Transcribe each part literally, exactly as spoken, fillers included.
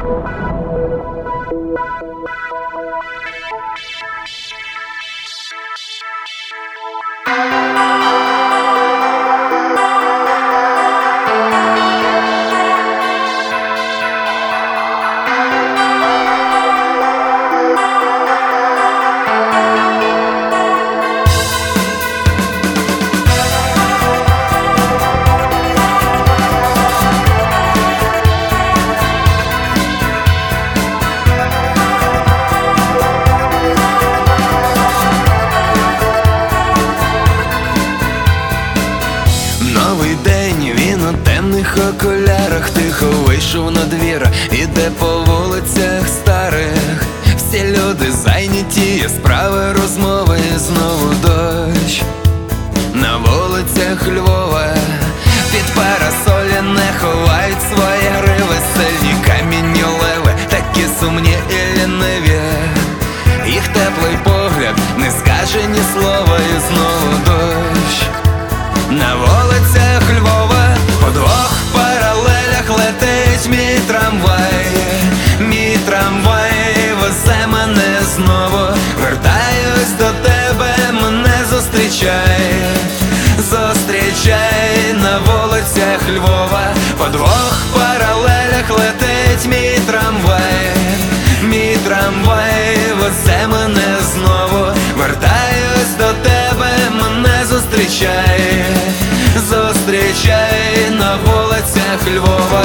Новий день, він у темних окулярах тихо вийшов на двір, іде по вулицях старих. Всі люди зайняті, є справи, розмови, знову дощ на вулицях Львова. Під парасолі не ховають свої гриви, сильні камінні леви, такі сумні і ліниві. Їх теплий погляд не скаже ні слова, і знову дощ на вулицях Львова. По двох паралелях летить мій трамвай, мій трамвай везе мене знову. Вертаюсь до тебе, мене зустрічай, зустрічай на вулицях Львова. По двох паралелях летить мій трамвай, мій трамвай везе мене знову. Вертаюсь до тебе, мене зустрічай, зустрічай на вулицях Львова.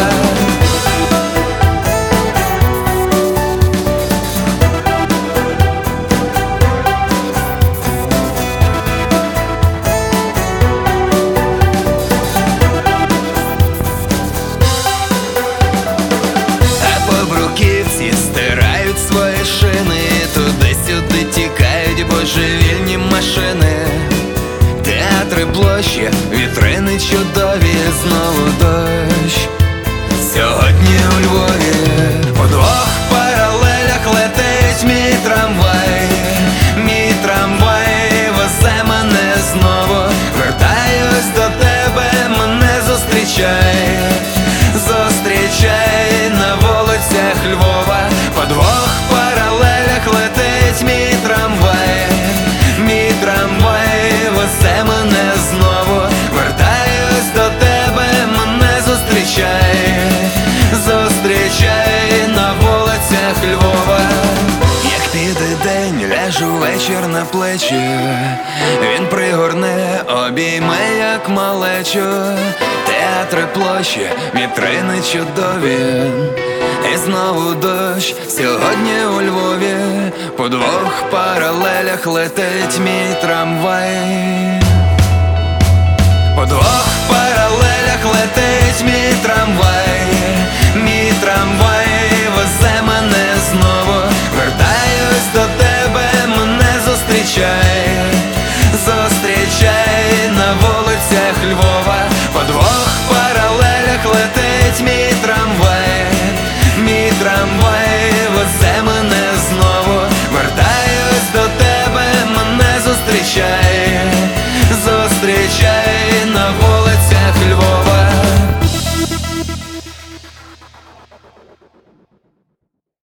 А по бруківці стирають свої шини, туди-сюди тікають божевільні машини. Театри, площі, вітрини чудові, знову дощ сьогодні у Львові. По двох паралелях летить мій трамвай, мій трамвай везе мене знову. Вертаюсь до тебе, мене зустрічай, зустрічай на вулицях Львова. По двох паралелях летить мій трамвай, мій трамвай везе мене знову. Вертаюсь до тебе, мене зустрічай, зустрічай на вулицях Львова. Як піде день, ляжу вечір на плечі, він пригорне, обійме, як малечу. Театри, площі, вітрини чудові, і знову дощ сьогодні у Львові. По двох паралелях летить мій трамвай.